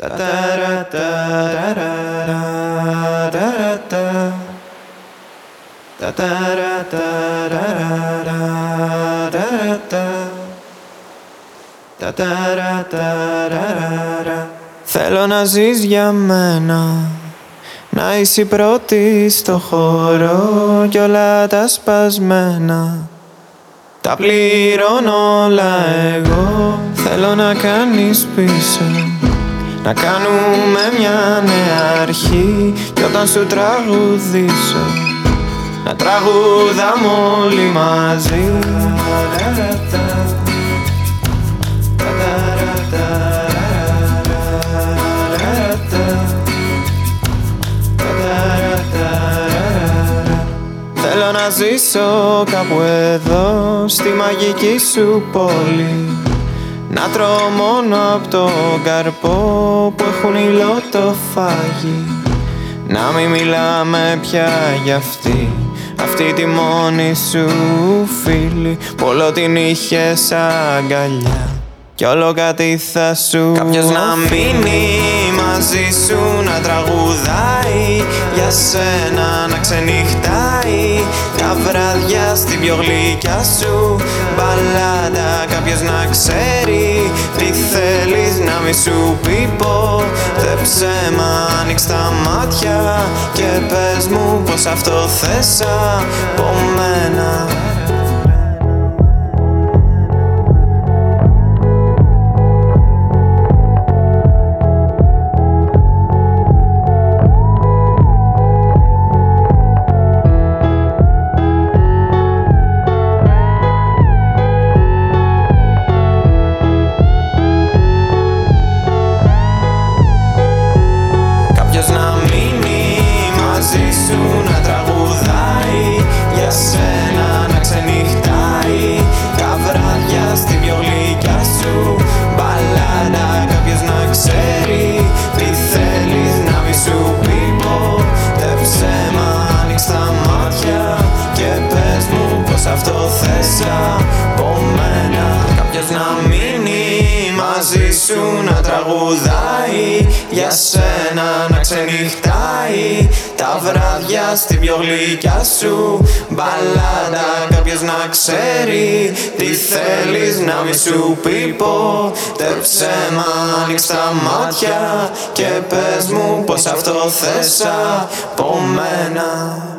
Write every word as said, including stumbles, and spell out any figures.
Θέλω να ζεις για μένα, να είσαι η πρώτη στο χώρο κι όλα τα σπασμένα τα πληρώνω όλα εγώ. Θέλω να κάνεις πίσω, να κάνουμε μια νέα αρχή κι όταν σου τραγουδήσω να τραγουδάμε όλοι μαζί. Θέλω να ζήσω κάπου εδώ, στη μαγική σου πόλη, να τρώω μόνο απ' το καρπό που έχουν υλό το φάγι. Να μην μιλάμε πια για αυτή, αυτή τη μόνη σου φίλη που όλο την είχες αγκαλιά κι όλο κάτι θα σου. Κάποιος να μείνει μαζί σου, να τραγουδάει για σένα, να ξενυχτάει τα βράδια στην πιο γλυκιά σου μπαλάντα. Κάποιος να ξέρει τι θέλεις, να μη σου πει ποτέ ψέμα. Ανοίξ τα μάτια και πες μου πως αυτό θες από μένα. Κάποιος να μείνει μαζί σου, να τραγουδάει για σένα, να ξενυχτάει τα βράδια στην πιο γλυκιά σου μπαλάντα. Κάποιος να ξέρει τι θέλεις, να μη σου πει ποτέ ψέμα. Ανοίξ τα μάτια και πες μου πως αυτό θες από μένα. Κάποιος να μείνει μαζί σου, να τραγουδάει για σένα, να ξενυχτάει τα βράδια στην πιο γλυκιά σου μπαλάντα. Κάποιος να ξέρει τι θέλεις, να μη σου πει ποτέ ψέμα. Ανοίξ τα μάτια και πες μου πως αυτό θες από μένα.